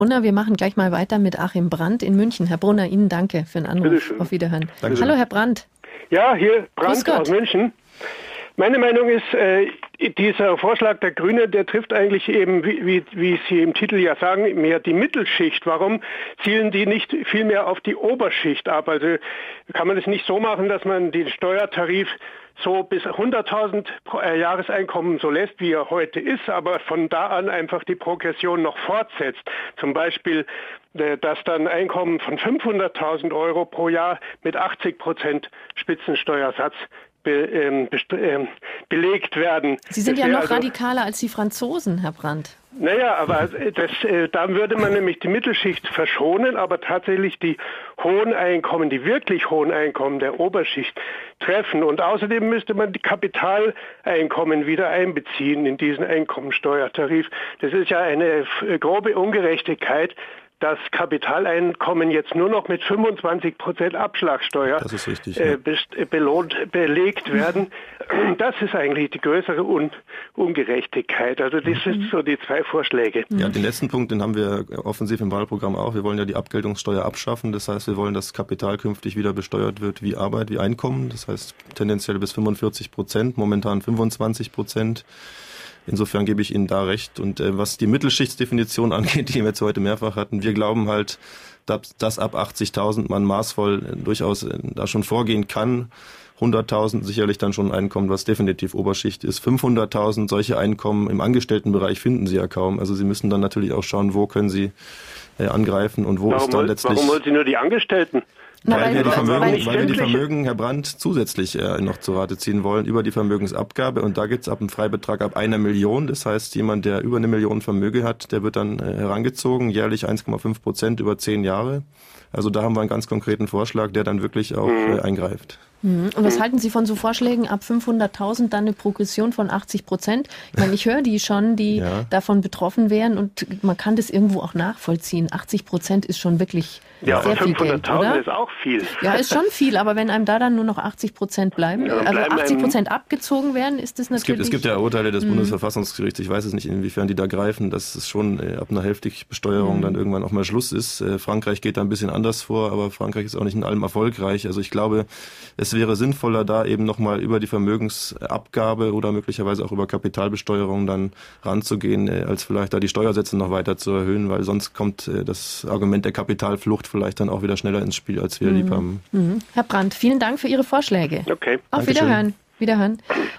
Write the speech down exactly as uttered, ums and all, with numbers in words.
Brunner, wir machen gleich mal weiter mit Achim Brandt in München. Herr Brunner, Ihnen danke für den Anruf. Auf Wiederhören. Dankeschön. Hallo, Herr Brandt. Ja, hier Brandt aus München. Meine Meinung ist, äh, dieser Vorschlag der Grünen, der trifft eigentlich eben, wie, wie, wie Sie im Titel ja sagen, mehr die Mittelschicht. Warum zielen die nicht viel mehr auf die Oberschicht ab? Also kann man es nicht so machen, dass man den Steuertarif so bis hunderttausend Jahreseinkommen so lässt, wie er heute ist, aber von da an einfach die Progression noch fortsetzt. Zum Beispiel, dass dann Einkommen von fünfhunderttausend Euro pro Jahr mit achtzig Prozent Spitzensteuersatz Be, ähm, be, ähm, belegt werden. Sie sind das ja noch also radikaler als die Franzosen, Herr Brandt. Naja, aber das, äh, da würde man nämlich die Mittelschicht verschonen, aber tatsächlich die hohen Einkommen, die wirklich hohen Einkommen der Oberschicht treffen. Und außerdem müsste man die Kapitaleinkommen wieder einbeziehen in diesen Einkommensteuertarif. Das ist ja eine grobe Ungerechtigkeit, dass Kapitaleinkommen jetzt nur noch mit fünfundzwanzig Prozent Abschlagssteuer das ist richtig, äh, ja. belohnt, belegt werden. Das ist eigentlich die größere Un- Ungerechtigkeit. Also das sind so die zwei Vorschläge. Ja, den letzten Punkt, den haben wir offensiv im Wahlprogramm auch. Wir wollen ja die Abgeltungssteuer abschaffen. Das heißt, wir wollen, dass Kapital künftig wieder besteuert wird wie Arbeit, wie Einkommen. Das heißt tendenziell bis fünfundvierzig Prozent, momentan fünfundzwanzig Prozent. Insofern gebe ich Ihnen da recht. Und äh, was die Mittelschichtsdefinition angeht, die wir jetzt heute mehrfach hatten, wir glauben halt, dass, dass ab achtzigtausend man maßvoll äh, durchaus äh, da schon vorgehen kann. hunderttausend sicherlich dann schon ein Einkommen, was definitiv Oberschicht ist. fünfhunderttausend solche Einkommen im Angestelltenbereich finden Sie ja kaum. Also Sie müssen dann natürlich auch schauen, wo können Sie äh, angreifen und wo warum ist dann letztlich... Warum wollen Sie nur die Angestellten? Na, weil, weil, wir die Vermögen, weil, weil wir die Vermögen, Herr Brandt, zusätzlich äh, noch zu Rate ziehen wollen über die Vermögensabgabe. Und da gibt's ab einem Freibetrag ab einer Million. Das heißt, jemand, der über eine Million Vermögen hat, der wird dann äh, herangezogen, jährlich eins Komma fünf Prozent über zehn Jahre. Also da haben wir einen ganz konkreten Vorschlag, der dann wirklich auch äh, eingreift. Und was halten Sie von so Vorschlägen, ab fünfhunderttausend dann eine Progression von achtzig Prozent? Ich meine, ich höre die schon, die ja. davon betroffen wären und man kann das irgendwo auch nachvollziehen. achtzig Prozent ist schon wirklich ja, sehr viel Geld, oder? fünfhunderttausend ist auch viel. Ja, ist schon viel, aber wenn einem da dann nur noch achtzig Prozent bleiben, ja, also achtzig Prozent abgezogen werden, ist das natürlich... Es gibt, es gibt ja Urteile des mhm. Bundesverfassungsgerichts, ich weiß es nicht, inwiefern die da greifen, dass es schon äh, ab einer Hälftigbesteuerung mhm. dann irgendwann auch mal Schluss ist. Äh, Frankreich geht da ein bisschen anders vor, aber Frankreich ist auch nicht in allem erfolgreich. Also ich glaube, es wäre sinnvoller, da eben nochmal über die Vermögensabgabe oder möglicherweise auch über Kapitalbesteuerung dann ranzugehen, äh, als vielleicht da die Steuersätze noch weiter zu erhöhen, weil sonst kommt äh, das Argument der Kapitalflucht vielleicht dann auch wieder schneller ins Spiel, als wir mhm. lieb haben. Mhm. Herr Brandt, vielen Dank für Ihre Vorschläge. Okay. Auf Wiederhören. Wiederhören.